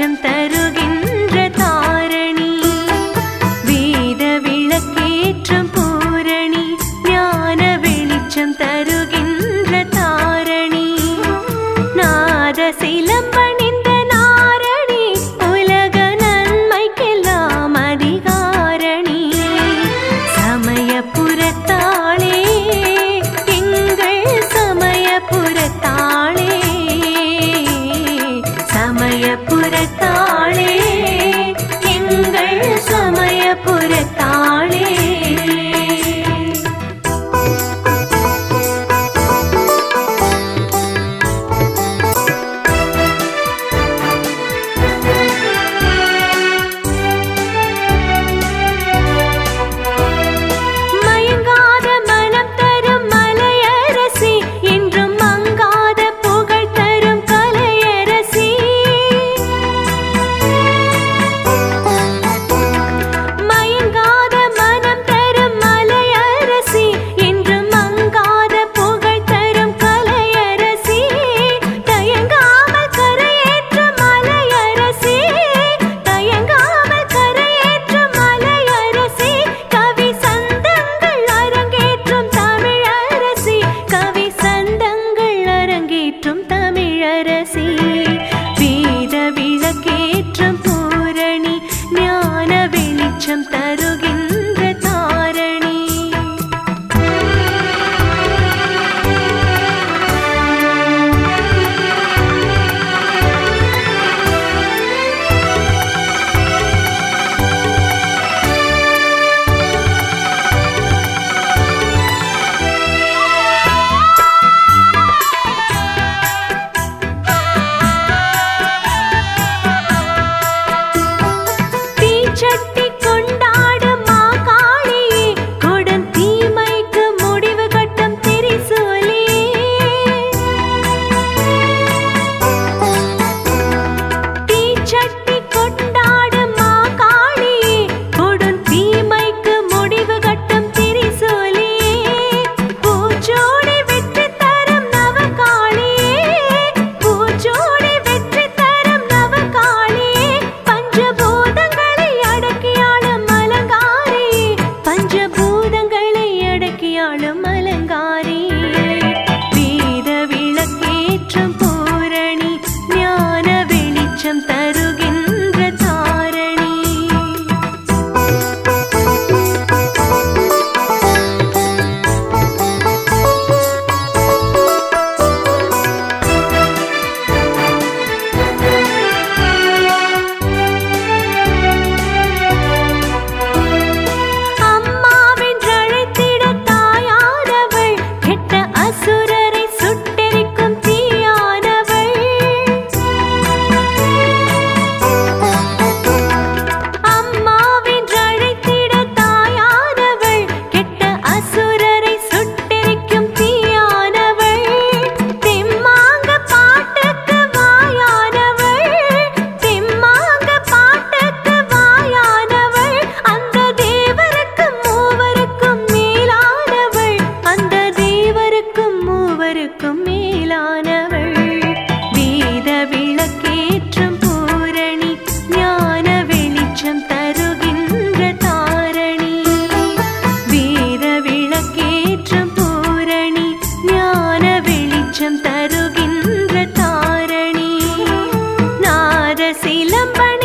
வெளிச்சம் தருகின்ற தாரணி, வேத விளக்கேற்றும் பூரணி, ஞான வெளிச்சம் தருகின்ற தாரணி, நாத சிலம்பணிந்த நாரணி, உலக நன்மைக்கெல்லாம் அதிகாரணி, சமயபுரத்தாளே எங்கள் சமயபுரத்தாளே, சமயபுரத்தாளே எங்கள் சமயபுரத்தாளே. மயங்காத மனம் தரும் மலையரசி, என்றும் மங்காத புகழ் தரும் கலையரசி, மயங்காத மனம் தரும் மலையரசி, என்றும் மங்காத புகழ் தரும் கலையரசி, தயங்காமல் கரையேற்றும் மலையரசி, தயங்காமல் கரையேற்றும் மலையரசி, கவி சந்தங்கள் அரங்கேற்றும் தமிழரசி, கவி சந்தங்கள் அரங்கேற்றும் தமிழரசி, வேத விளக்கேற்றும் பூரணி, ஞான வெளிச்சம் தருகின்ற தாரணி. தீச்சட்டி கொண்டாடும் மாகாளியே, கொடும் தீமைக்கு முடிவு கட்டும் திரிசூலியே, தீச்சட்டி கொண்டாடும் மாகாளியே, கொடும் தீமைக்கு முடிவு கட்டும் திரிசூலியே, பூச்சோடி வெற்றி தரும் நவகாளியே, பூச்சோடி வெற்றி தரும் நவகாளியே, பஞ்சபூதங்களை அடக்கியாளும் அலங்காரியே, பஞ்சபூதங்களை அடக்கியாளும் அலங்காரியே, வேத விளக்கேற்றும் பூரணி, ஞான வெளிச்சம் தருகின்ற தாரணி. அம்மாவென்றழைத்திட தாயானவள், கெட்ட அசுரரை சுட்டெரிக்கும் தீயானவள், அம்மாவென்றழைத்திட தாயானவள், கெட்ட அசுரரை சுட்டெரிக்கும் தீயானவள், தெம்மாங்க பாட்டுக்கு வாயானவள், தெம்மாங்க பாட்டுக்கு வாயானவள், அந்த தேவருக்கும் மூவருக்கும் மேலானவள், அந்த தேவருக்கும் மூவருக்கும் மேலானவள், வேத விளக்கேற்றும் பூரணி, ஞான வெளிச்சம் தருகின்ற தாரணி, வேத விளக்கேற்றும் பூரணி, ஞான வெளிச்சம் தருகின்ற தாரணி, நாத சிலம்பணி